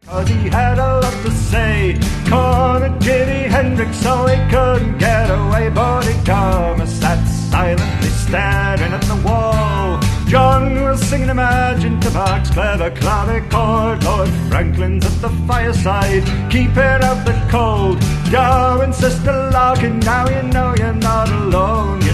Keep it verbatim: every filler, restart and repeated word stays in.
'cause he had a lot to say. Cornered Jimi Hendrix so he couldn't get away, but he Thomas sat silently staring at the wall. John was singing Imagine to Bach's clever clavichord. Lord Franklin's at the fireside, keeping out the cold. Joe and Sister Larkin, now you know you're not alone.